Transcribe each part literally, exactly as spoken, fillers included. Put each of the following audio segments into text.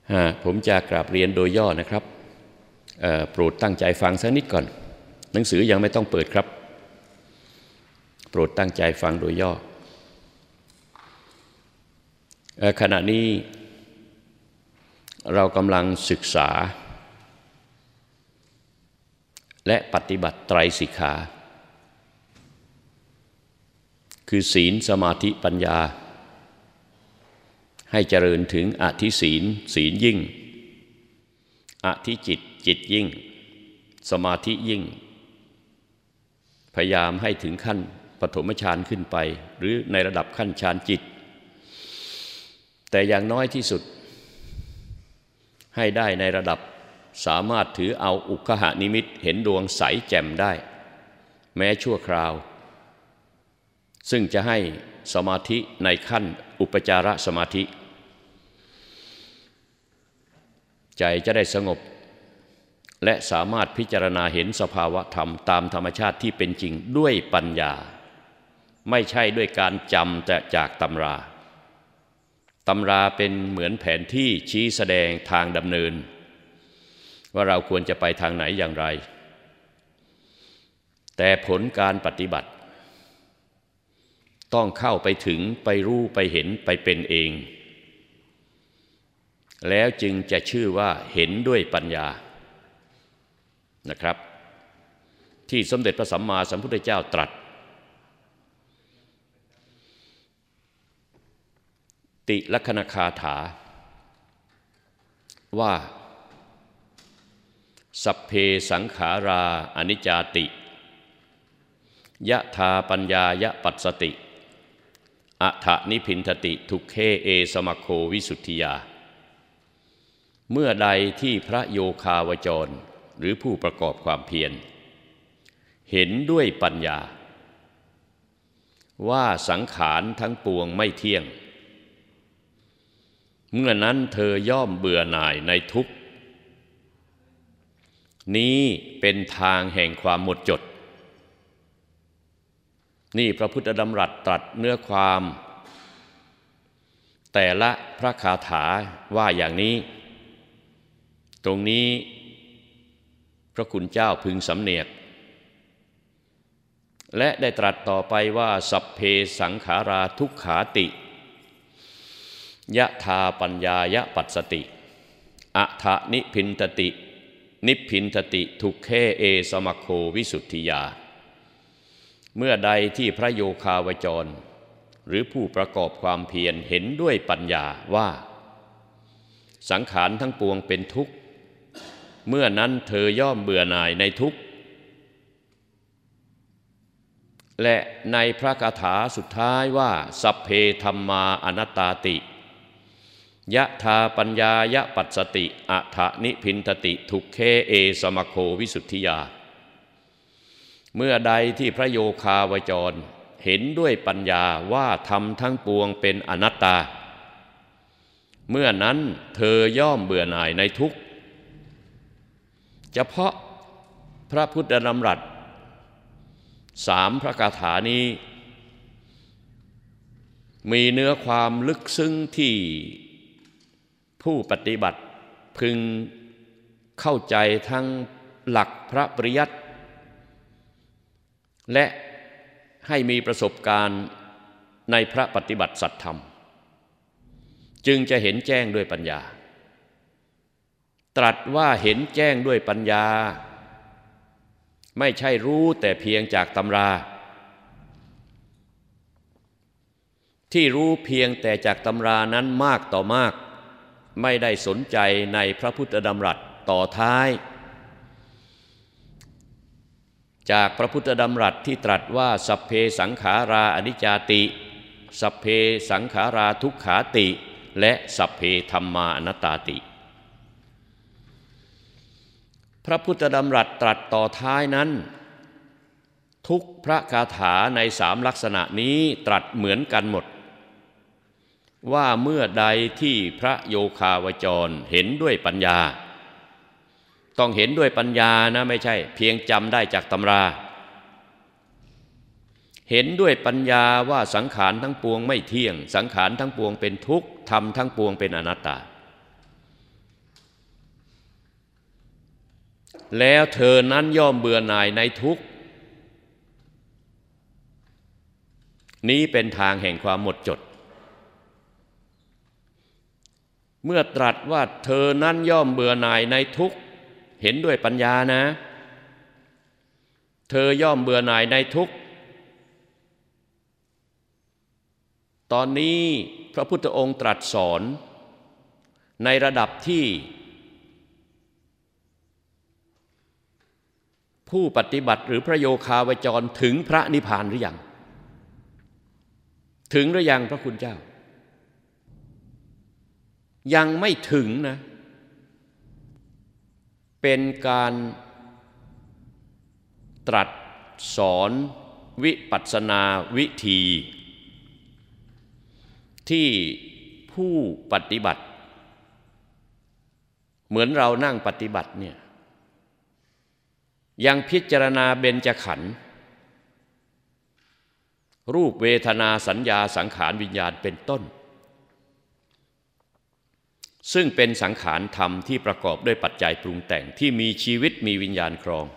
ผมจะกราบเรียนโดยย่อนะครับโปรดตั้งใจฟังสักนิดก่อนหนังสือยังไม่ต้องเปิดครับโปรดตั้งใจฟังโดยย่อขณะนี้เรากำลังศึกษาและปฏิบัติไตรสิกขาคือศีลสมาธิปัญญาให้เจริญถึงอธิศีลศีลยิ่งอธิจิตจิตยิ่งสมาธิยิ่งพยายามให้ถึงขั้นปฐมฌานขึ้นไปหรือในระดับขั้นฌานจิตแต่อย่างน้อยที่สุดให้ได้ในระดับสามารถถือเอาอุคหานิมิตเห็นดวงใสแจ่มได้แม้ชั่วคราวซึ่งจะให้สมาธิในขั้นอุปจารสมาธิใจจะได้สงบและสามารถพิจารณาเห็นสภาวะธรรมตามธรรมชาติที่เป็นจริงด้วยปัญญาไม่ใช่ด้วยการจำแต่จากตำราตำราเป็นเหมือนแผนที่ชี้แสดงทางดำเนินว่าเราควรจะไปทางไหนอย่างไรแต่ผลการปฏิบัติต้องเข้าไปถึงไปรู้ไปเห็นไปเป็นเองแล้วจึงจะชื่อว่าเห็นด้วยปัญญานะครับที่สมเด็จพระสัมมาสัมพุทธเจ้าตรัสติลัคขณคาถาว่าสัพเพสังขาราอนิจจาติยะธาปัญญายะปัสสติอัฏฐนิพินทติทุกเขเอสมโควิสุทธิยาเมื่อใดที่พระโยคาวจรหรือผู้ประกอบความเพียรเห็นด้วยปัญญาว่าสังขารทั้งปวงไม่เที่ยงเมื่อนั้นเธอย่อมเบื่อหน่ายในทุกข์นี้เป็นทางแห่งความหมดจดนี่พระพุทธดำรัสตรัสเนื้อความแต่ละพระคาถาว่าอย่างนี้ตรงนี้พระคุณเจ้าพึงสำเนียกและได้ตรัสต่อไปว่าสัพเพสังขาราทุกขาติยะธาปัญญายะปัสสติอัฏฐนิพินทตินิพินทติทุกเขเอสมโควิสุทธิยาเมื่อใดที่พระโยคาวจรหรือผู้ประกอบความเพียรเห็นด้วยปัญญาว่าสังขารทั้งปวงเป็นทุกข์เมื่อนั้นเธอย่อมเบื่อหน่ายในทุกข์และในพระคาถาสุดท้ายว่าสัพเพธัมมาอนัตตาติยะธาปัญญายะปัสสติอัฏฐนิพินทติทุกเขเอสมโควิสุทธิยาเมื่อใดที่พระโยคาวจรเห็นด้วยปัญญาว่าธรรมทั้งปวงเป็นอนัตตาเมื่อนั้นเธอย่อมเบื่อหน่ายในทุกข์เฉพาะพระพุทธดำรัสสามพระคาถานี้มีเนื้อความลึกซึ้งที่ผู้ปฏิบัติพึงเข้าใจทั้งหลักพระปริยัติและให้มีประสบการณ์ในพระปฏิบัติสัตธรรมจึงจะเห็นแจ้งด้วยปัญญาตรัสว่าเห็นแจ้งด้วยปัญญาไม่ใช่รู้แต่เพียงจากตำราที่รู้เพียงแต่จากตำรานั้นมากต่อมากไม่ได้สนใจในพระพุทธดำรัสต่อท้ายจากพระพุทธดำรัสที่ตรัสว่าสัพเพสังขาราอนิจจาติสัพเพสังขาราทุกขาติและสัพเพธัมมาอนัตตาติพระพุทธดำรัสตรัสต่อท้ายนั้นทุกพระคาถาในสามลักษณะนี้ตรัสเหมือนกันหมดว่าเมื่อใดที่พระโยคาวจรเห็นด้วยปัญญาต้องเห็นด้วยปัญญานะไม่ใช่เพียงจำได้จากตำราเห็นด้วยปัญญาว่าสังขารทั้งปวงไม่เที่ยงสังขารทั้งปวงเป็นทุกข์ธรรมทั้งปวงเป็นอนัตตาแล้วเธอนั้นย่อมเบื่อหน่ายในทุกข์นี้เป็นทางแห่งความหมดจดเมื่อตรัสว่าเธอนั้นย่อมเบื่อหน่ายในทุกข์เห็นด้วยปัญญานะเธอย่อมเบื่อหน่ายในทุกข์ตอนนี้พระพุทธองค์ตรัสสอนในระดับที่ผู้ปฏิบัติหรือพระโยคาวจรถึงพระนิพพานหรือยังถึงหรือยังพระคุณเจ้ายังไม่ถึงนะเป็นการตรัสสอนวิปัสสนาวิธีที่ผู้ปฏิบัติเหมือนเรานั่งปฏิบัติเนี่ยยังพิจารณาเบญจขันธ์รูปเวทนาสัญญาสังขารวิญญาณเป็นต้นซึ่งเป็นสังขารธรรมที่ประกอบด้วยปัจจัยปรุงแต่งที่มีชีวิตมีวิญญาณครอง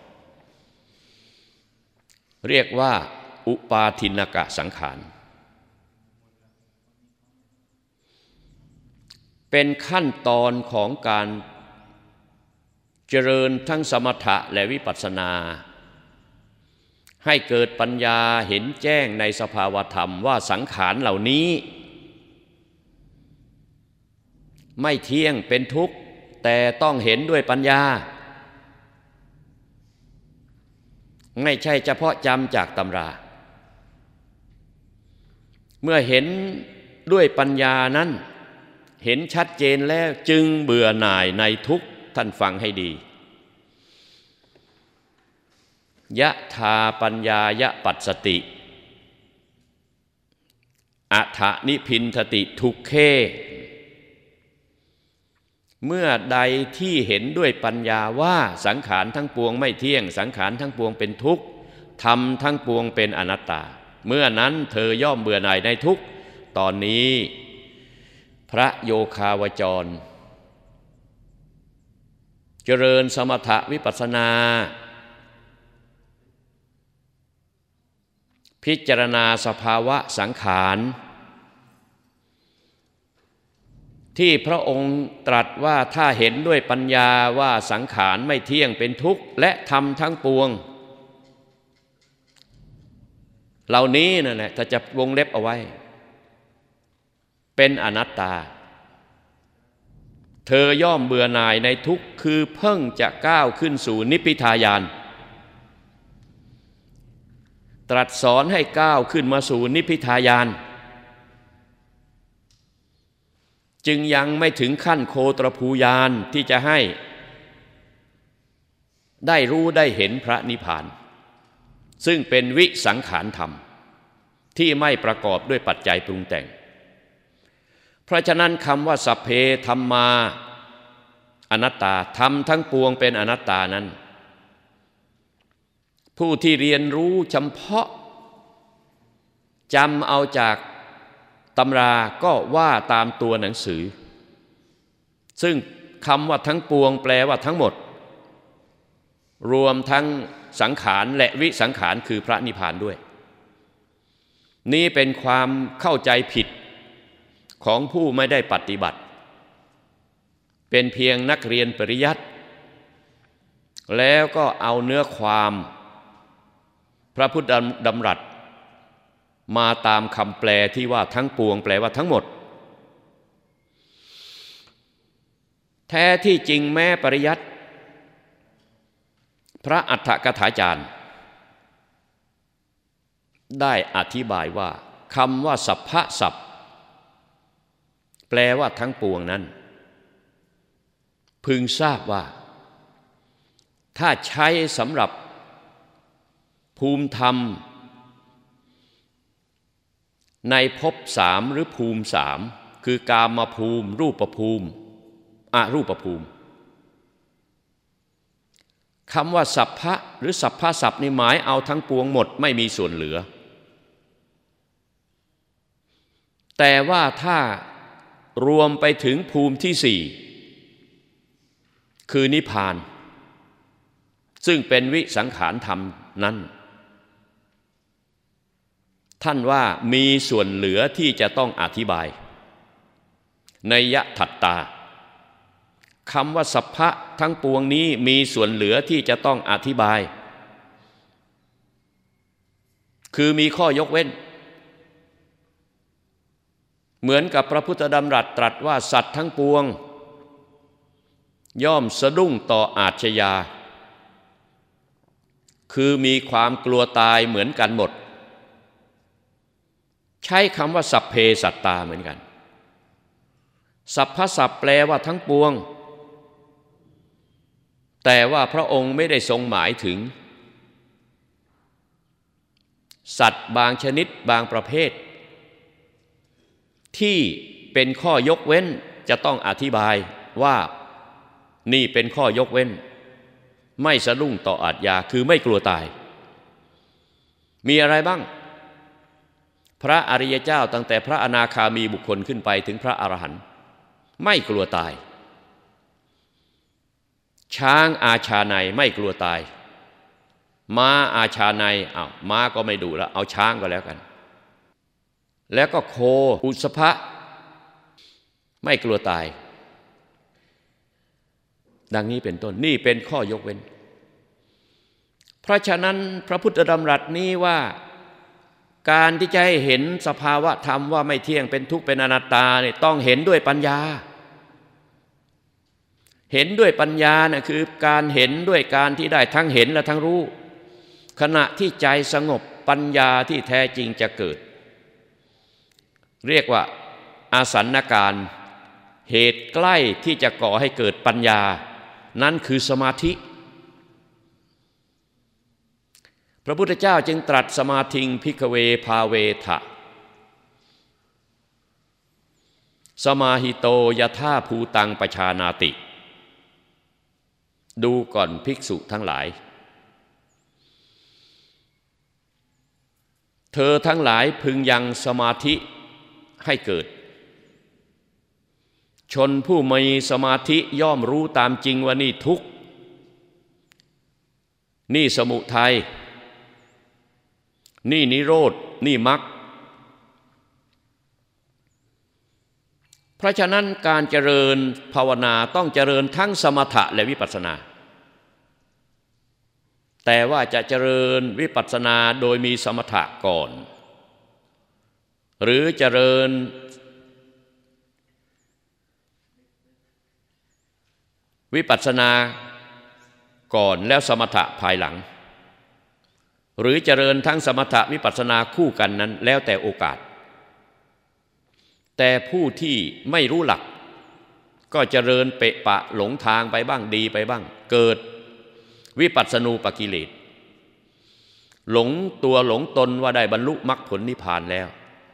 เรียกว่าอุปาทินกะสังขารเป็นขั้นตอนของการเจริญทั้งสมถะและวิปัสสนาให้เกิดปัญญาเห็นแจ้งในสภาวธรรมว่าสังขารเหล่านี้ไม่เที่ยงเป็นทุกข์แต่ต้องเห็นด้วยปัญญาไม่ใช่เฉพาะจำจากตำราเมื่อเห็นด้วยปัญญานั้นเห็นชัดเจนแล้วจึงเบื่อหน่ายในทุกข์ท่านฟังให้ดียะธาปัญญายะปัสสติอัฏฐนิพินทติทุกเขเมื่อใดที่เห็นด้วยปัญญาว่าสังขารทั้งปวงไม่เที่ยงสังขารทั้งปวงเป็นทุกข์ธรรมทั้งปวงเป็นอนัตตาเมื่อนั้นเธอย่อมเบื่อหน่ายในทุกข์ตอนนี้พระโยคาวจรเจริญสมถะวิปัสสนาพิจารณาสภาวะสังขารที่พระองค์ตรัสว่าถ้าเห็นด้วยปัญญาว่าสังขารไม่เที่ยงเป็นทุกข์และธรรมทั้งปวงเหล่านี้นั่นแหละถ้าจะวงเล็บเอาไว้เป็นอนัตตาเธอย่อมเบื่อหน่ายในทุกข์คือเพิ่งจะก้าวขึ้นสู่นิพพิทายานตรัสสอนให้ก้าวขึ้นมาสู่นิพพิทายานจึงยังไม่ถึงขั้นโคตรภูญาณที่จะให้ได้รู้ได้เห็นพระนิพพานซึ่งเป็นวิสังขารธรรมที่ไม่ประกอบด้วยปัจจัยปรุงแต่งเพราะฉะนั้นคำว่าสัพเพธัมมาอนัตตาธรรมทั้งปวงเป็นอนัตตานั้นผู้ที่เรียนรู้เฉพาะจำเอาจากตำราก็ว่าตามตัวหนังสือซึ่งคำว่าทั้งปวงแปลว่าทั้งหมดรวมทั้งสังขารและวิสังขารคือพระนิพพานด้วยนี่เป็นความเข้าใจผิดของผู้ไม่ได้ปฏิบัติเป็นเพียงนักเรียนปริยัติแล้วก็เอาเนื้อความพระพุทธดำรัสมาตามคำแปลที่ว่าทั้งปวงแปลว่าทั้งหมดแท้ที่จริงแม้ปริยัติพระอัฏฐกถาจารย์ได้อธิบายว่าคำว่าสัพพะสัพแปลว่าทั้งปวงนั้นพึงทราบว่าถ้าใช้สำหรับภูมิธรรมในภพสามหรือภูมิสามคือกามภูมิรูปภูมิอรูปภูมิคำว่าสัพพะหรือสัพพะสัพนี่หมายเอาทั้งปวงหมดไม่มีส่วนเหลือแต่ว่าถ้ารวมไปถึงภูมิที่สี่คือนิพพานซึ่งเป็นวิสังขารธรรมนั้นท่านว่ามีส่วนเหลือที่จะต้องอธิบายนัยยะถัตตาคำว่าสัพพะทั้งปวงนี้มีส่วนเหลือที่จะต้องอธิบายคือมีข้อยกเว้นเหมือนกับพระพุทธดำรัสตรัสว่าสัตว์ทั้งปวงย่อมสะดุ้งต่ออาชญาคือมีความกลัวตายเหมือนกันหมดใช้คำว่าสัพเพสัตตาเหมือนกันสัพพะสัพแปลว่าทั้งปวงแต่ว่าพระองค์ไม่ได้ทรงหมายถึงสัตว์บางชนิดบางประเภทที่เป็นข้อยกเว้นจะต้องอธิบายว่านี่เป็นข้อยกเว้นไม่สะดุ้งต่ออาชญาคือไม่กลัวตายมีอะไรบ้างพระอริยเจ้าตั้งแต่พระอนาคามีบุคคลขึ้นไปถึงพระอรหันต์ไม่กลัวตายช้างอาชาไนยไม่กลัวตายม้าอาชาไนยอ้าวม้าก็ไม่ดูแล้วเอาช้างก็แล้วกันแล้วก็โคอุสภะไม่กลัวตายดังนี้เป็นต้นนี่เป็นข้อยกเว้นเพราะฉะนั้นพระพุทธดำรัสนี้ว่าการที่จะให้เห็นสภาวะธรรมว่าไม่เที่ยงเป็นทุกข์เป็นอนัตตาเนี่ยต้องเห็นด้วยปัญญาเห็นด้วยปัญญานะคือการเห็นด้วยการที่ได้ทั้งเห็นและทั้งรู้ขณะที่ใจสงบปัญญาที่แท้จริงจะเกิดเรียกว่าอาสันการเหตุใกล้ที่จะก่อให้เกิดปัญญานั้นคือสมาธิพระพุทธเจ้าจึงตรัสสมาธิงภิกขเวภาเวทะสมาหิโตยถาภูตังปชานาติดูก่อนภิกษุทั้งหลายเธอทั้งหลายพึงยังสมาธิให้เกิดชนผู้มีสมาธิย่อมรู้ตามจริงว่านี่ทุกข์นี่สมุทัยนี่นิโรธนี่มรรคเพราะฉะนั้นการเจริญภาวนาต้องเจริญทั้งสมถะและวิปัสสนาแต่ว่าจะเจริญวิปัสสนาโดยมีสมถะก่อนหรือเจริญวิปัสสนาก่อนแล้วสมถะภายหลังหรือเจริญทั้งสมถะวิปัสสนาคู่กันนั้นแล้วแต่โอกาสแต่ผู้ที่ไม่รู้หลักก็เจริญเปะปะหลงทางไปบ้างดีไปบ้างเกิดวิปัสสนูปกิเลสหลงตัวหลงตนว่าได้บรรลุมรรคผลนิพพานแล้ว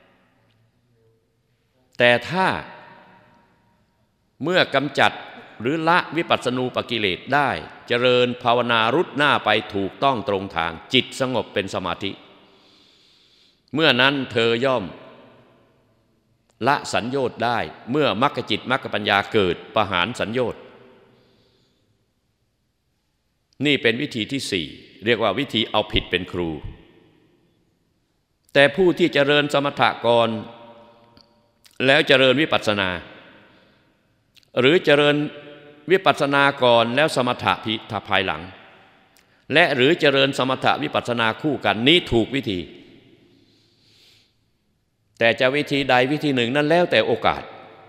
แต่ถ้าเมื่อกำจัดหรือละวิปัสสนูปกิเลสได้เจริญภาวนารุดหน้าไปถูกต้องตรงทางจิตสงบเป็นสมาธิเมื่อนั้นเธอย่อมละสัญโยชน์ได้เมื่อมรรคจิตมรรคปัญญาเกิดประหารสัญโยชน์นี่เป็นวิธีที่สี่เรียกว่าวิธีเอาผิดเป็นครูแต่ผู้ที่เจริญสมถะก่อนแล้วเจริญวิปัสสนาหรือเจริญวิปัสสนาก่อนแล้วสมถะพิทภายหลังและหรือเจริญสมถะวิปัสสนาคู่กันนี้ถูกวิธีแต่จะวิธีใดวิธีหนึ่งนั้นแล้วแต่โอกาส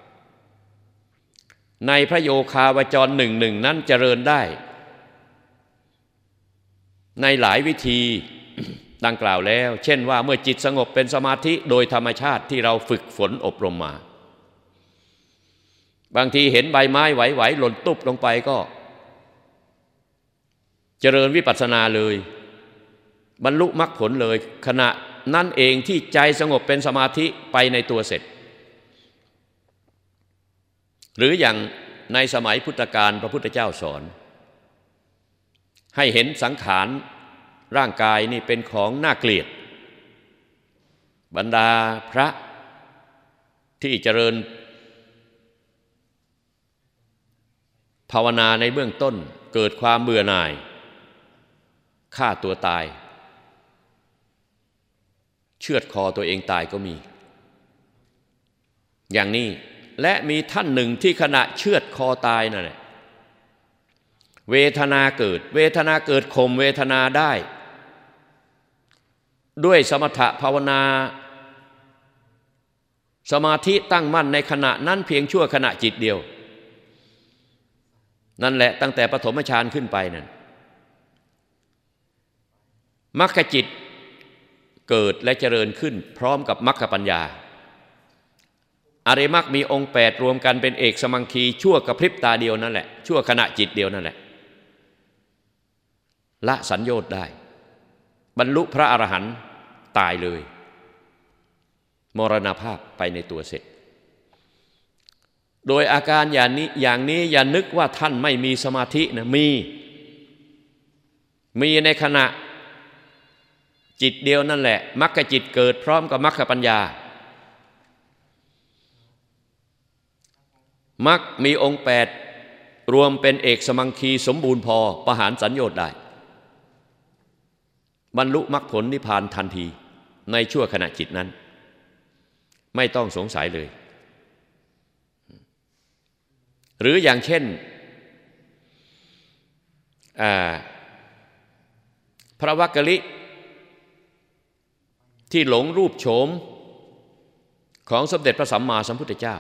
ในพระโยคาวจรหนึ่งหนึ่งนั้นเจริญได้ในหลายวิธี ดังกล่าวแล้วเช่นว่าเมื่อจิตสงบเป็นสมาธิโดยธรรมชาติที่เราฝึกฝนอบรมมาบางทีเห็นใบไม้ไหวๆหล่นตุ๊บลงไปก็เจริญวิปัสสนาเลยบรรลุมรรคผลเลยขณะนั่นเองที่ใจสงบเป็นสมาธิไปในตัวเสร็จหรืออย่างในสมัยพุทธกาลพระพุทธเจ้าสอนให้เห็นสังขารร่างกายนี่เป็นของน่าเกลียดบรรดาพระที่เจริญภาวนาในเบื้องต้นเกิดความเบื่อหน่ายฆ่าตัวตายเชือดคอตัวเองตายก็มีอย่างนี้และมีท่านหนึ่งที่ขณะเชือดคอตายนั่นแหละเวทนาเกิดเวทนาเกิดข่มเวทนาได้ด้วยสมถะภาวนาสมาธิตั้งมั่นในขณะนั้นเพียงชั่วขณะจิตเดียวนั่นแหละตั้งแต่ปฐมฌานขึ้นไปนั่นมรรคจิตเกิดและเจริญขึ้นพร้อมกับมรรคปัญญาอริยมรรคมีองค์แปดรวมกันเป็นเอกสมังคีชั่วกระพริบตาเดียวนั่นแหละชั่วขณะจิตเดียวนั่นแหละละสัญโยชน์ได้บรรลุพระอรหันต์ตายเลยมรณภาพไปในตัวเสร็จโดยอาการอย่างนี้อย่างนี้อย่านึกว่าท่านไม่มีสมาธินะมีมีในขณะจิตเดียวนั่นแหละมรรคจิตเกิดพร้อมกับมรรคปัญญามรรคมีองค์แปดรวมเป็นเอกสมังคีสมบูรณ์พอประหารสัญโยชน์ได้บรรลุมรรคผลนิพพานทันทีในชั่วขณะจิตนั้นไม่ต้องสงสัยเลยหรืออย่างเช่นพระวักกลิที่หลงรูปโฉมของสมเด็จพระสัมมาสัมพุทธเจ้า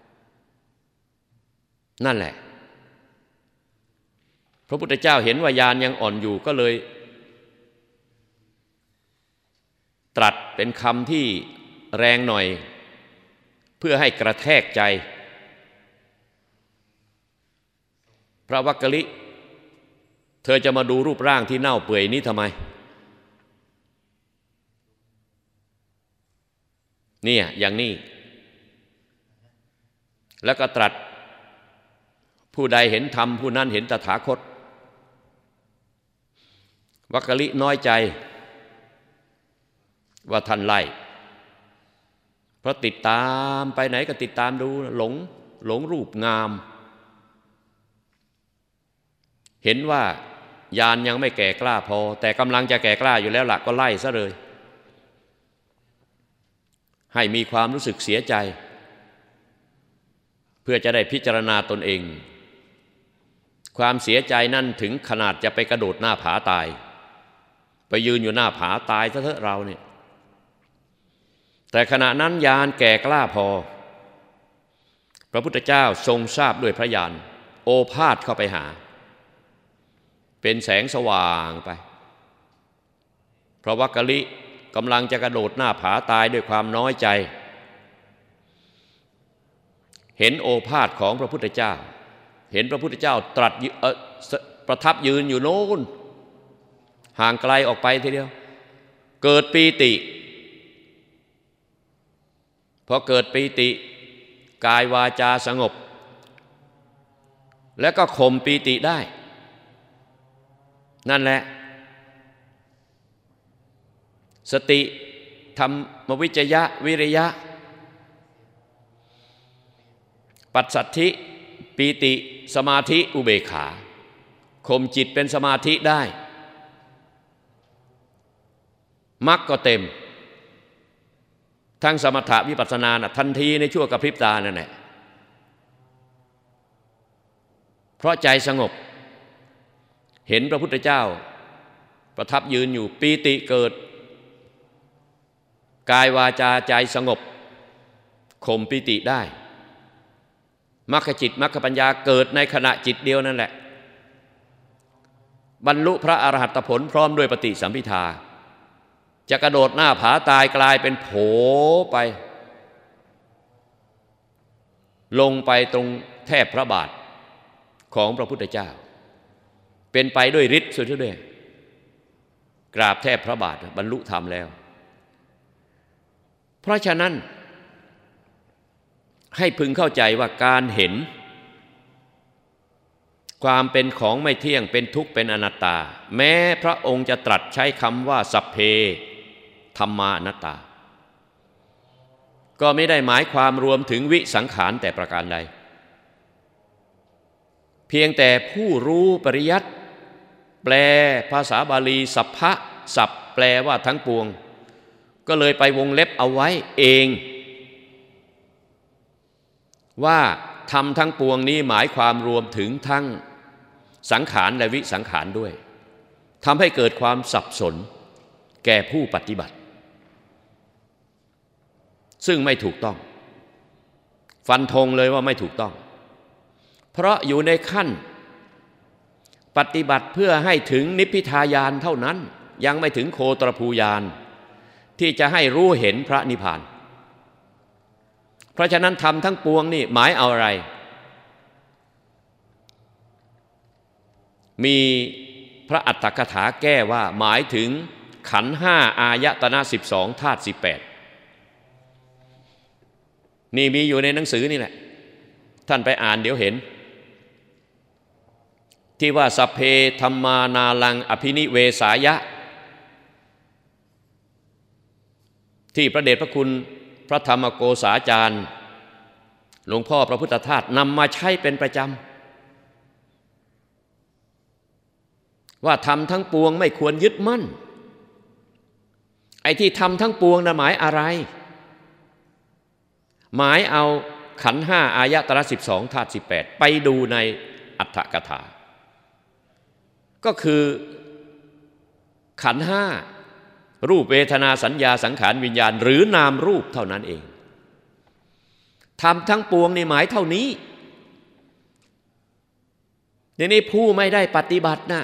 นั่นแหละพระพุทธเจ้าเห็นว่าญาณยังอ่อนอยู่ก็เลยตรัสเป็นคำที่แรงหน่อยเพื่อให้กระแทกใจพระวักกลิเธอจะมาดูรูปร่างที่เน่าเปื่อยนี้ทำไมเนี่ยอย่างนี้แล้วก็ตรัสผู้ใดเห็นธรรมผู้นั้นเห็นตถาคตวักกลิน้อยใจว่าท่านไล่เพราะติดตามไปไหนก็ติดตามดูหลงหลงรูปงามเห็นว่าญาณยังไม่แก่กล้าพอแต่กำลังจะแก่กล้าอยู่แล้วล่ะก็ไล่ซะเลยให้มีความรู้สึกเสียใจเพื่อจะได้พิจารณาตนเองความเสียใจนั่นถึงขนาดจะไปกระโดดหน้าผาตายไปยืนอยู่หน้าผาตายซะเถอะเราเนี่ยแต่ขณะนั้นญาณแก่กล้าพอพระพุทธเจ้าทรงทราบด้วยพระญาณโอภาสเข้าไปหาเป็นแสงสว่างไปพระวักกลิกำลังจะกระโดดหน้าผาตายด้วยความน้อยใจเห็นโอภาสของพระพุทธเจ้าเห็นพระพุทธเจ้าตรัสประทับยืนอยู่โน้นห่างไกลออกไปทีเดียวเกิดปีติพอเกิดปีติกายวาจาสงบแล้วก็ข่มปีติได้นั่นแหละสติธรรมวิจยะวิริยะปัสสัทธิปีติสมาธิอุเบกขาข่มจิตเป็นสมาธิได้มรรคก็เต็มทั้งสมถะวิปัสสนานะทันทีในชั่วกระพริบตานั่นแหละเพราะใจสงบเห็นพระพุทธเจ้าประทับยืนอยู่ปีติเกิดกายวาจาใจสงบข่มปีติได้มรรคจิตมรรคปัญญาเกิดในขณะจิตเดียวนั่นแหละบรรลุพระอรหัตผลพร้อมด้วยปฏิสัมภิทาจะกระโดดหน้าผาตายกลายเป็นโผไปลงไปตรงแทบพระบาทของพระพุทธเจ้าเป็นไปด้วยฤทธิ์สุดที่ด้วยกราบแทบพระบาทบรรลุธรรมแล้วเพราะฉะนั้นให้พึงเข้าใจว่าการเห็นความเป็นของไม่เที่ยงเป็นทุกข์เป็นอนัตตาแม้พระองค์จะตรัสใช้คำว่าสัพเพธัมมาอนัตตาก็ไม่ได้หมายความรวมถึงวิสังขารแต่ประการใดเพียงแต่ผู้รู้ปริยัติแปลภาษาบาลีสัพพะสัพแปลว่าทั้งปวงก็เลยไปวงเล็บเอาไว้เองว่าธรรมทั้งปวงนี้หมายความรวมถึงทั้งสังขารและวิสังขารด้วยทำให้เกิดความสับสนแก่ผู้ปฏิบัติซึ่งไม่ถูกต้องฟันธงเลยว่าไม่ถูกต้องเพราะอยู่ในขั้นปฏิบัติเพื่อให้ถึงนิพพิทายานเท่านั้นยังไม่ถึงโคตรภูยานที่จะให้รู้เห็นพระนิพพานเพราะฉะนั้นธรรมทั้งปวงนี่หมายเอาอะไรมีพระอัตถกถาแก้ว่าหมายถึงขันธ์ห้าอายตนะสิบสองธาตุสิบแปดนี่มีอยู่ในหนังสือนี่แหละท่านไปอ่านเดี๋ยวเห็นที่ว่าสัพเพธัมมานาลังอภินิเวสายะที่พระเดชพระคุณพระธรรมโกษาจารย์หลวงพ่อพระพุทธทาสนำมาใช้เป็นประจำว่าทำทั้งปวงไม่ควรยึดมั่นไอ้ที่ทำทั้งปวงน่ะหมายอะไรหมายเอาขันธ์ห้าอายตนะสิบสองธาตุสิบแปดไปดูในอัตถกถาก็คือขันธ์ห้ารูปเวทนาสัญญาสังขารวิญญาณหรือนามรูปเท่านั้นเองทำทั้งปวงนี่หมายเท่านี้ในนี้ผู้ไม่ได้ปฏิบัตินะ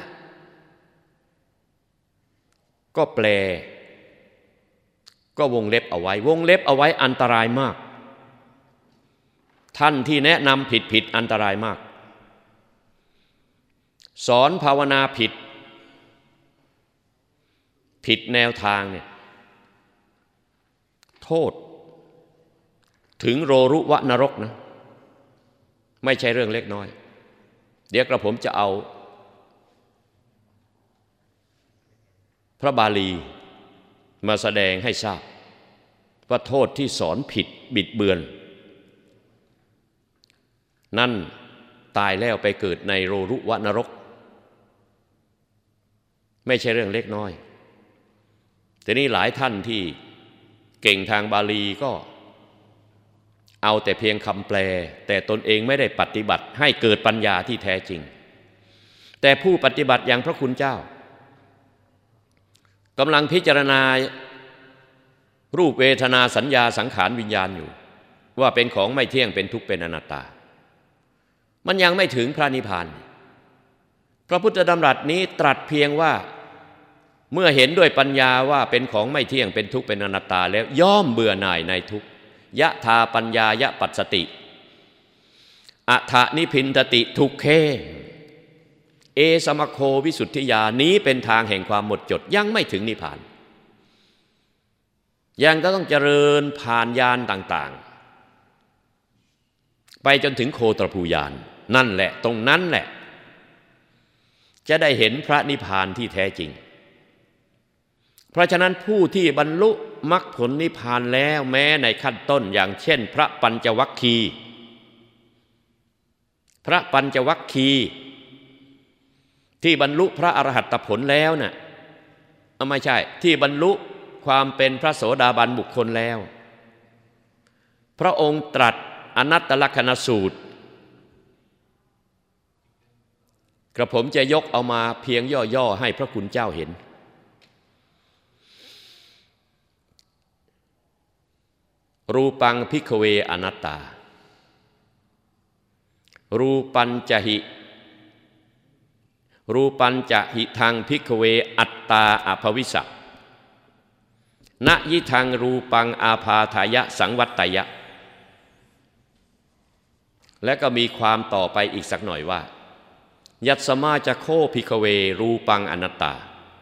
ก็แปลก็วงเล็บเอาไว้วงเล็บเอาไว้อันตรายมากท่านที่แนะนำผิดผิดอันตรายมากสอนภาวนาผิดผิดแนวทางเนี่ยโทษถึงโรรุวะนรกนะไม่ใช่เรื่องเล็กน้อยเดี๋ยวกระผมจะเอาพระบาลีมาแสดงให้ทราบว่าโทษที่สอนผิดบิดเบือนนั่นตายแล้วไปเกิดในโรรุวะนรกไม่ใช่เรื่องเล็กน้อยแต่นี่หลายท่านที่เก่งทางบาลีก็เอาแต่เพียงคำแปลแต่ตนเองไม่ได้ปฏิบัติให้เกิดปัญญาที่แท้จริงแต่ผู้ปฏิบัติอย่างพระคุณเจ้ากำลังพิจารณารูปเวทนาสัญญาสังขารวิญญาณอยู่ว่าเป็นของไม่เที่ยงเป็นทุกข์เป็นอนัตตามันยังไม่ถึงพระนิพพานพระพุทธดำรัสนี้ตรัสเพียงว่าเมื่อเห็นด้วยปัญญาว่าเป็นของไม่เที่ยงเป็นทุกข์เป็นอนัตตาแล้วย่อมเบื่อหน่ายในทุกข์ยะธาปัญญายะปัสสติอัฏฐนิพินทติทุกเขเอสมโควิสุทธิญานี้เป็นทางแห่งความหมดจดยังไม่ถึงนิพพานยังต้องเจริญผ่านญาณต่างๆไปจนถึงโคตรภูญาณนั่นแหละตรงนั้นแหละจะได้เห็นพระนิพพานที่แท้จริงเพราะฉะนั้นผู้ที่บรรลุมรรคผลนิพพานแล้วแม้ในขั้นต้นอย่างเช่นพระปัญจวัคคีย์พระปัญจวัคคีย์ที่บรรลุพระอรหัตผลแล้วน่ะไม่ใช่ที่บรรลุความเป็นพระโสดาบันบุคคลแล้วพระองค์ตรัสอนัตตลักขณสูตรกระผมจะยกเอามาเพียงย่อๆให้พระคุณเจ้าเห็นรูปังภิกขเวอนัตตารูปัญจหิรูปัญจหิทังภิกขเวอัตตาอภวิสัณยิทังรูปังอาพาทายะสังวัตตยะและก็มีความต่อไปอีกสักหน่อยว่ายัตสมาจะโคภิกขเวรูปังอนัตตา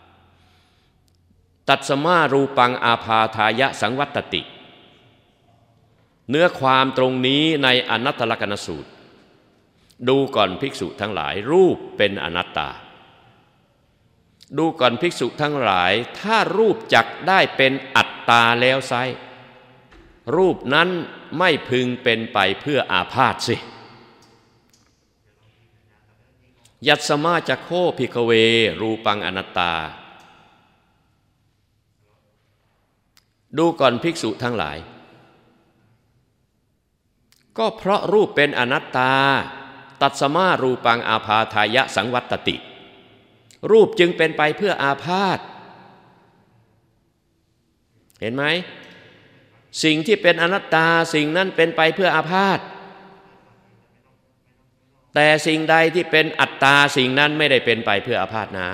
ตัดสมารูปังอาพาทายะสังวัตติเนื้อความตรงนี้ในอนัตตลักขณสูตรดูก่อนภิกษุทั้งหลายรูปเป็นอนัตตาดูก่อนภิกษุทั้งหลายถ้ารูปจักได้เป็นอัตตาแล้วไซรูปนั้นไม่พึงเป็นไปเพื่ออาพาธสิยัตสมาจักโคภิกขเวรูปังอนัตตาดูก่อนภิกษุทั้งหลายก็เพราะรูปเป็นอนัตตาตัดสมารูปังอาพาทายะสังวัตติรูปจึงเป็นไปเพื่ออาพาธเห็นไหมสิ่งที่เป็นอนัตตาสิ่งนั้นเป็นไปเพื่ออาพาธแต่สิ่งใดที่เป็นอัตตาสิ่งนั้นไม่ได้เป็นไปเพื่ออาพาธนะ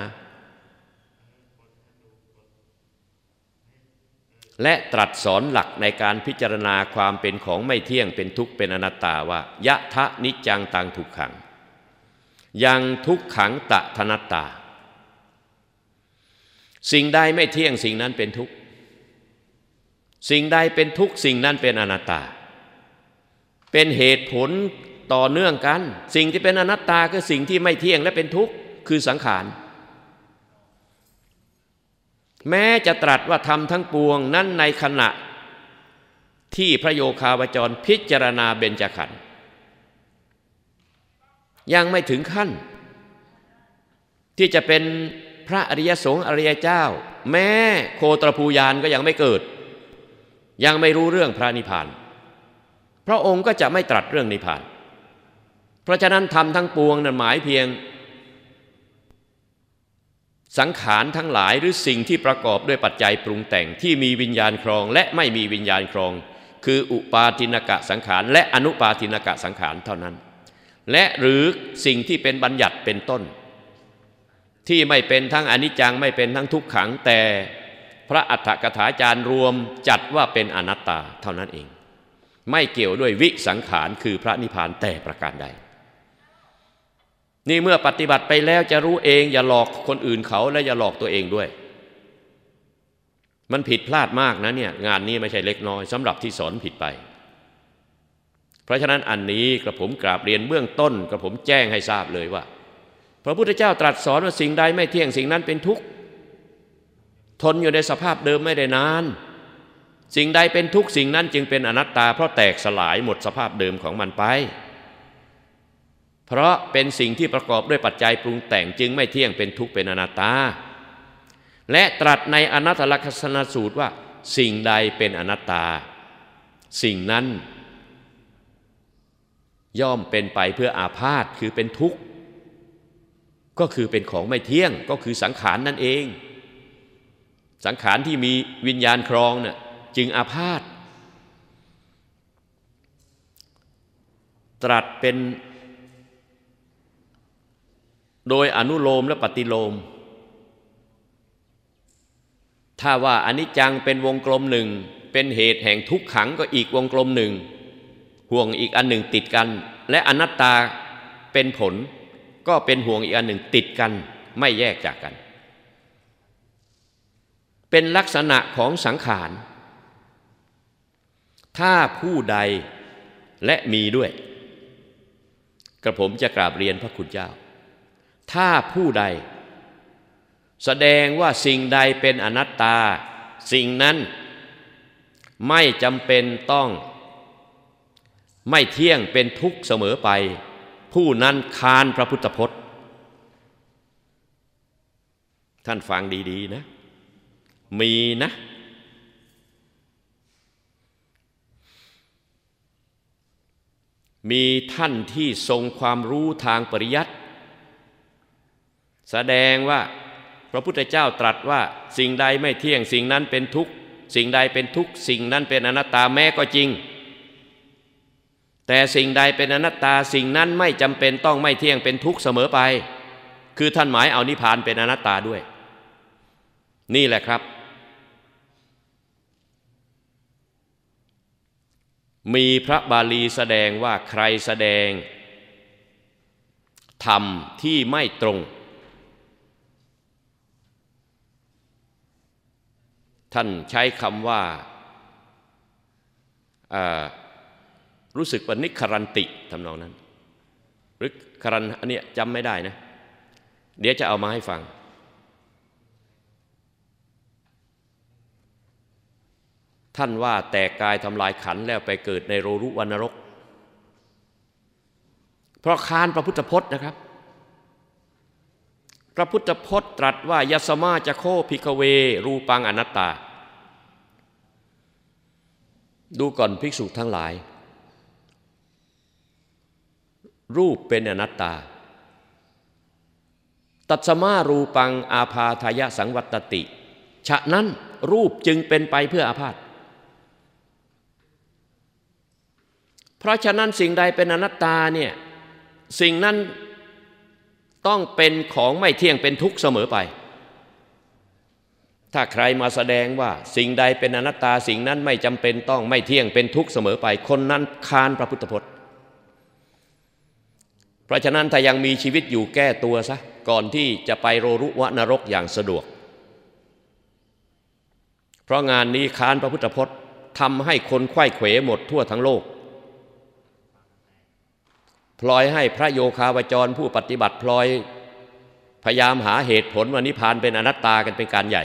และตรัสสอนหลักในการพิจารณาความเป็นของไม่เที่ยงเป็นทุกข์เป็นอนัตตาว่ายะทะนิจจังตังทุกขังยังทุกขังตะทนัตตาสิ่งใดไม่เที่ยงสิ่งนั้นเป็นทุกข์สิ่งใดเป็นทุกข์สิ่งนั้นเป็นอนัตตาเป็นเหตุผลต่อเนื่องกันสิ่งที่เป็นอนัตตาคือสิ่งที่ไม่เที่ยงและเป็นทุกข์คือสังขารแม้จะตรัสว่าธรรมทั้งปวงนั้นในขณะที่พระโยคาวจรพิจารณาเบญจขันธ์ยังไม่ถึงขั้นที่จะเป็นพระอริยสงฆ์อริยเจ้าแม้โคตรภูยานก็ยังไม่เกิดยังไม่รู้เรื่องพระนิพพานพระองค์ก็จะไม่ตรัสเรื่องนิพพานเพราะฉะนั้นธรรมทั้งปวงนั้นหมายเพียงสังขารทั้งหลายหรือสิ่งที่ประกอบด้วยปัจจัยปรุงแต่งที่มีวิญญาณครองและไม่มีวิญญาณครองคืออุปาทินกะสังขารและอนุปาทินกะสังขารเท่านั้นและหรือสิ่งที่เป็นบัญญัติเป็นต้นที่ไม่เป็นทั้งอนิจจังไม่เป็นทั้งทุกขังแต่พระอัฏฐกถาจารย์รวมจัดว่าเป็นอนัตตาเท่านั้นเองไม่เกี่ยวด้วยวิสังขารคือพระนิพพานแต่ประการใดนี่เมื่อปฏิบัติไปแล้วจะรู้เองอย่าหลอกคนอื่นเขาและอย่าหลอกตัวเองด้วยมันผิดพลาดมากนะเนี่ยงานนี้ไม่ใช่เล็กน้อยสำหรับที่สอนผิดไปเพราะฉะนั้นอันนี้กระผมกราบเรียนเบื้องต้นกระผมแจ้งให้ทราบเลยว่าพระพุทธเจ้าตรัสสอนว่าสิ่งใดไม่เที่ยงสิ่งนั้นเป็นทุกข์ทนอยู่ในสภาพเดิมไม่ได้นานสิ่งใดเป็นทุกข์สิ่งนั้นจึงเป็นอนัตตาเพราะแตกสลายหมดสภาพเดิมของมันไปเพราะเป็นสิ่งที่ประกอบด้วยปัจจัยปรุงแต่งจึงไม่เที่ยงเป็นทุกข์เป็นอนัตตาและตรัสในอนัตตลักษณสูตรว่าสิ่งใดเป็นอนัตตาสิ่งนั้นย่อมเป็นไปเพื่ออาพาธคือเป็นทุกข์ก็คือเป็นของไม่เที่ยงก็คือสังขาร นั่นเองสังขารที่มีวิญญาณครองเนี่ยจึงอาพาธตรัสเป็นโดยอนุโลมและปฏิโลมถ้าว่าอนิจจังเป็นวงกลมหนึ่งเป็นเหตุแห่งทุกขังก็อีกวงกลมหนึ่งห่วงอีกอันหนึ่งติดกันและอนัตตาเป็นผลก็เป็นห่วงอีกอันหนึ่งติดกันไม่แยกจากกันเป็นลักษณะของสังขารถ้าผู้ใดและมีด้วยกระผมจะกราบเรียนพระคุณเจ้าถ้าผู้ใดแสดงว่าสิ่งใดเป็นอนัตตาสิ่งนั้นไม่จำเป็นต้องไม่เที่ยงเป็นทุกข์เสมอไปผู้นั้นค้านพระพุทธพจน์ท่านฟังดีๆนะมีนะมีท่านที่ทรงความรู้ทางปริยัติแสดงว่าพระพุทธเจ้าตรัสว่าสิ่งใดไม่เที่ยงสิ่งนั้นเป็นทุกข์สิ่งใดเป็นทุกข์สิ่งนั้นเป็นอนัตตาแม้ก็จริงแต่สิ่งใดเป็นอนัตตาสิ่งนั้นไม่จำเป็นต้องไม่เที่ยงเป็นทุกข์เสมอไปคือท่านหมายเอานิพพานเป็นอนัตตาด้วยนี่แหละครับมีพระบาลีแสดงว่าใครแสดงธรรมที่ไม่ตรงท่านใช้คำว่ารู้สึกว่านิครันติทำนองนั้นหรือครันอันนี้จำไม่ได้นะเดี๋ยวจะเอามาให้ฟังท่านว่าแตกกายทำลายขันธ์แล้วไปเกิดในโรรุวรรณนรกเพราะค้านพระพุทธพจน์นะครับพระพุทธพจน์ตรัสว่ายัสมาจะโคภิกขเวรูปังอนัตตาดูก่อนภิกษุทั้งหลายรูปเป็นอนัตตาตัสมารูปังอาพาทายะสังวัตติฉะนั้นรูปจึงเป็นไปเพื่ออาพาธเพราะฉะนั้นสิ่งใดเป็นอนัตตาเนี่ยสิ่งนั้นต้องเป็นของไม่เที่ยงเป็นทุกข์เสมอไปถ้าใครมาแสดงว่าสิ่งใดเป็นอนัตตาสิ่งนั้นไม่จำเป็นต้องไม่เที่ยงเป็นทุกข์เสมอไปคนนั้นค้านพระพุทธพจน์เพราะฉะนั้นถ้ายังมีชีวิตอยู่แก้ตัวซะก่อนที่จะไปโรรุวะนรกอย่างสะดวกเพราะงานนี้ค้านพระพุทธพจน์ทำให้คนไขว้เขวหมดทั่วทั้งโลกพลอยให้พระโยคาวจรผู้ปฏิบัติพลอยพยายามหาเหตุผลว่านิพพานเป็นอนัตตากันเป็นการใหญ่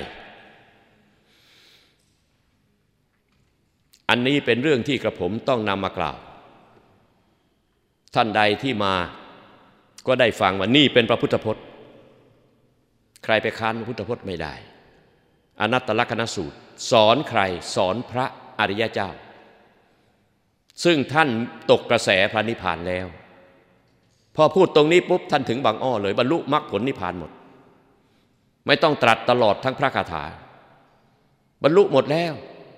อันนี้เป็นเรื่องที่กระผมต้องนำมากล่าวท่านใดที่มาก็ได้ฟังว่านี่เป็นพระพุทธพจน์ใครไปค้านพระพุทธพจน์ไม่ได้อนัตตลักษณสูตรสอนใครสอนพระอริยเจ้าซึ่งท่านตกกระแสพระนิพพานแล้วพอพูดตรงนี้ปุ๊บท่านถึงบางอ้อเลยบรรลุมรรคผลนิพพานหมดไม่ต้องตรัสตลอดทั้งพระคาถาบรรลุหมดแล้ว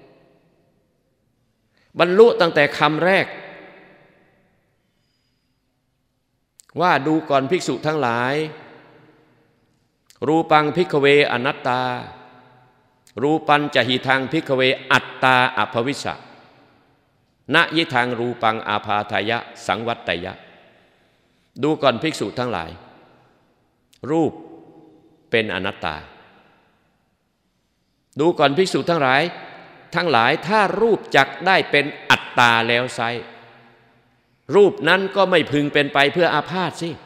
บรรลุตั้งแต่คำแรกว่าดูก่อนภิกษุทั้งหลายรูปังภิกขเวอนัตตารูปัญจหิทังภิกขเวอัตตาอภวิสสะณยิทังรูปังอาพาทายะสังวัตตยะดูก่อนภิกษุทั้งหลายรูปเป็นอนัตตาดูก่อนภิกษุทั้งหลายทั้งหลายถ้ารูปจักได้เป็นอัตตาแล้วไซรูปนั้นก็ไม่พึงเป็นไปเพื่ออาพาธสิ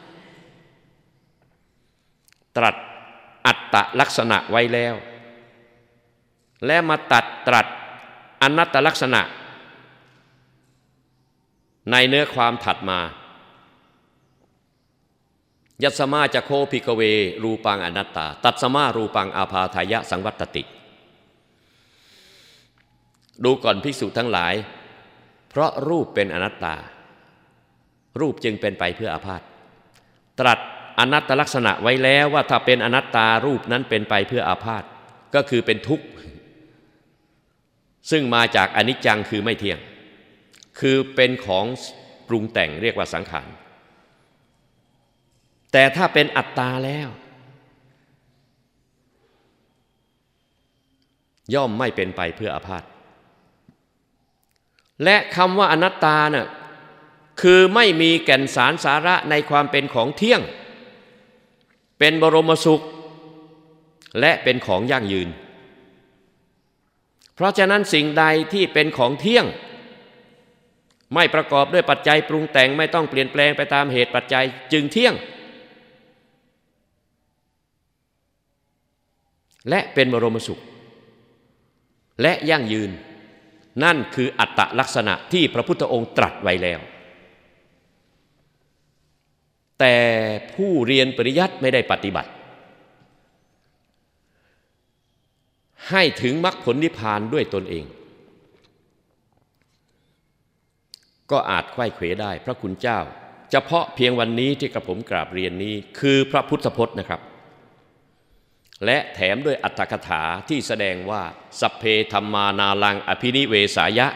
ตรัสอัตตลักษณะไว้แล้วและมาตัดตรัสอนัตตลักษณะในเนื้อความถัดมายัสมาจะโคภิกขเวรูปังอนัตตาตัสมารูปังอาพาทายะสังวัตติดูก่อนภิกษุทั้งหลายเพราะรูปเป็นอนัตตารูปจึงเป็นไปเพื่ออาพาธตรัสอนัตตลักษณะไว้แล้วว่าถ้าเป็นอนัตตารูปนั้นเป็นไปเพื่ออาพาธก็คือเป็นทุกข์ซึ่งมาจากอนิจจังคือไม่เที่ยงคือเป็นของปรุงแต่งเรียกว่าสังขารแต่ถ้าเป็นอัตตาแล้วย่อมไม่เป็นไปเพื่ออาพาธและคำว่าอนัตตาน่ะคือไม่มีแก่นสารสาระในความเป็นของเที่ยงเป็นบรมสุขและเป็นของยั่งยืนเพราะฉะนั้นสิ่งใดที่เป็นของเที่ยงไม่ประกอบด้วยปัจจัยปรุงแต่งไม่ต้องเปลี่ยนแปลงไปตามเหตุปัจจัยจึงเที่ยงและเป็นบรมสุขและยั่งยืนนั่นคืออัตตลักษณะที่พระพุทธองค์ตรัสไว้แล้วแต่ผู้เรียนปริยัติไม่ได้ปฏิบัติให้ถึงมรรคผลนิพพานด้วยตนเองก็อาจไขว้เขวได้พระคุณเจ้าเฉพาะเพียงวันนี้ที่กระผมกราบเรียนนี้คือพระพุทธพจน์นะครับและแถมด้วยอรรถกถาที่แสดงว่าสัพเพธัมมานาลังอภินิเวสายะ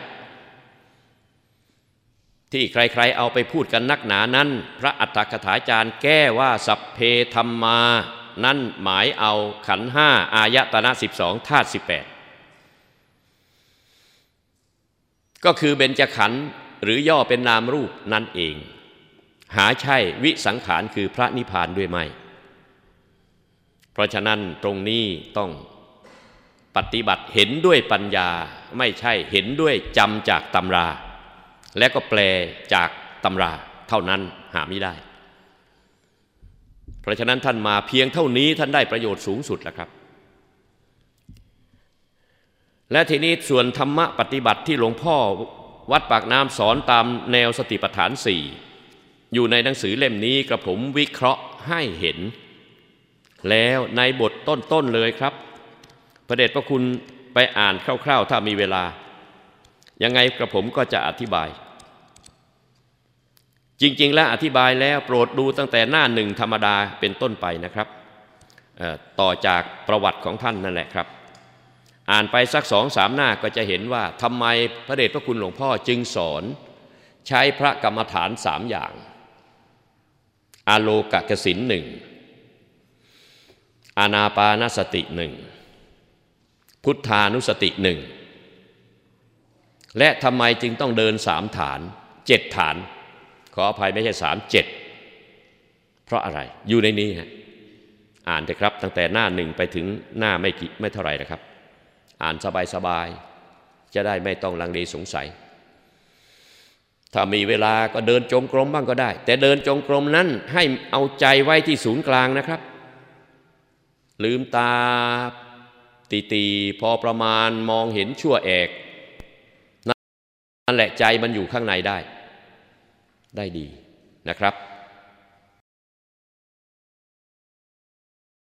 ที่ใครๆเอาไปพูดกันนักหนานั้นพระอรรถกถาจารย์แก้ว่าสัพเพธัมมานั้นหมายเอาขันธ์ห้าอายตนะสิบสองธาตุสิบแปดก็คือเบญจขันธ์หรือย่อเป็นนามรูปนั่นเองหาใช่วิสังขารคือพระนิพพานด้วยไหมเพราะฉะนั้นตรงนี้ต้องปฏิบัติเห็นด้วยปัญญาไม่ใช่เห็นด้วยจำจากตำราและก็แปลจากตำราเท่านั้นหาไม่ได้เพราะฉะนั้นท่านมาเพียงเท่านี้ท่านได้ประโยชน์สูงสุดแล้วครับและทีนี้ส่วนธรรมะปฏิบัติที่หลวงพ่อวัดปากน้ำสอนตามแนวสติปัฏฐานสี่อยู่ในหนังสือเล่มนี้กระผมวิเคราะห์ให้เห็นแล้วในบทต้นๆเลยครับพระเดชพระคุณไปอ่านคร่าวๆถ้ามีเวลายังไงกระผมก็จะอธิบายจริงๆแล้วอธิบายแล้วโปรดดูตั้งแต่หน้าหนึ่งธรรมดาเป็นต้นไปนะครับต่อจากประวัติของท่านนั่นแหละครับอ่านไปสักสองสามหน้าก็จะเห็นว่าทำไมพระเดชพระคุณหลวงพ่อจึงสอนใช้พระกรรมฐานสามอย่างอาโลกกสินหนึ่งอานาปานสติหนึ่งพุทธานุสติหนึ่งและทำไมจึงต้องเดินสามฐานเจ็ดฐานขออภัยไม่ใช่สามเจ็ดเพราะอะไรอยู่ในนี้ฮะอ่านเถอะครับตั้งแต่หน้าหนึ่งไปถึงหน้าไม่กี่ไม่เท่าไหร่นะครับอ่านสบายๆจะได้ไม่ต้องลังเลสงสัยถ้ามีเวลาก็เดินจงกรมบ้างก็ได้แต่เดินจงกรมนั้นให้เอาใจไว้ที่ศูนย์กลางนะครับลืมตาตีๆพอประมาณมองเห็นชั่วแอกนั่นแหละใจมันอยู่ข้างในได้ได้ดีนะครับ